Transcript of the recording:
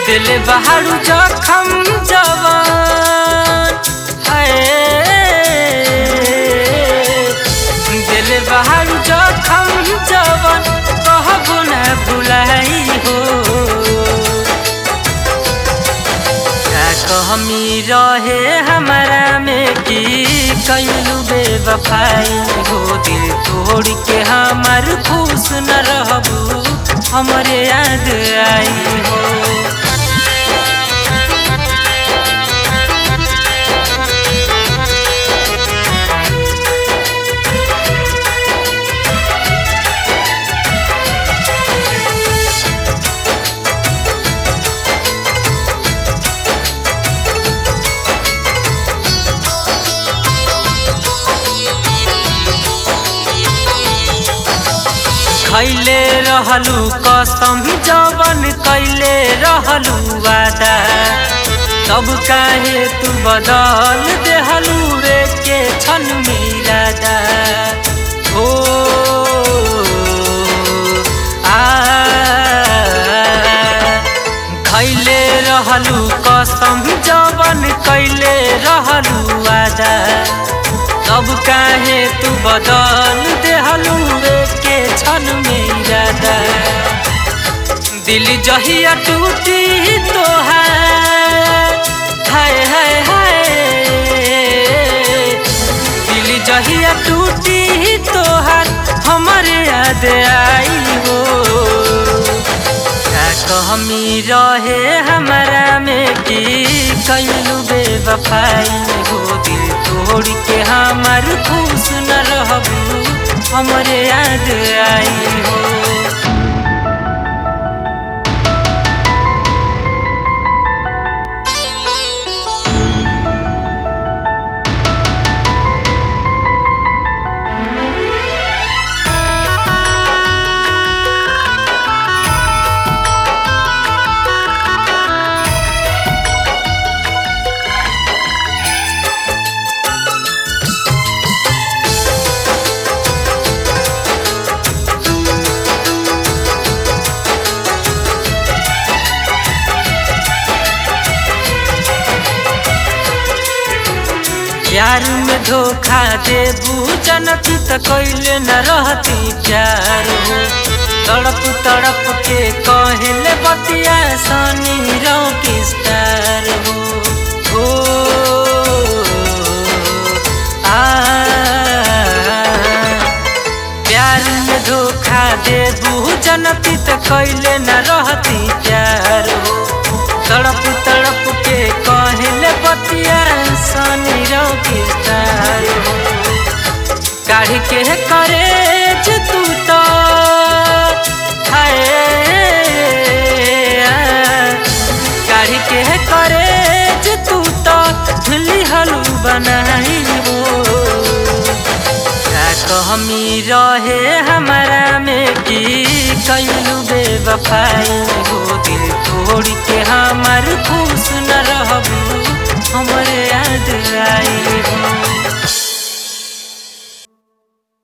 दिल बहारू जखम जवान है, दिल बहारू जखम जवान कहबो न भुलाई हो। क्या कमी रहे हमारा में कि कैलू बेवफाई हो। दिल तोड़ के हमार खुश न रहबू हमरे याद आई हो। खैले रहलू कसम जवन कैले रहलू वादा, तब काहे तू बदल देहलू रे के छन मिरादा हो। खैले रहलू कसम जवन कैले रहलू वादा, तब काहे तू बदल देहलू रे के छन मिरादा। दिल जहिया टूटी तोहार हाय हाय हाय, दिल जहिया टूटी तोहार हमरे याद आई हो। क्या कमी रहे हमारा में कि कैलू बेवफाई हो। दिल तोड़ के हमार खुश न रहबू हमरे याद आई हो। प्यार में धोखा देबू जनती त कैले न रहती प्यार हो। तड़प तड़प के कहले बतिया सनी रॉकस्टार हो। प्यार में धोखा देबू जनती त कैले न रहती प्यार हो। तड़प तड़प के कहले बतिया सनी रॉकस्टार हो। काढ़ के करेज तू तो हाय, काढ़ के करेज तू तो लिहलू बनाई हो। क्या कमी रहे हमारा में कि कैलू बेवफाई हो।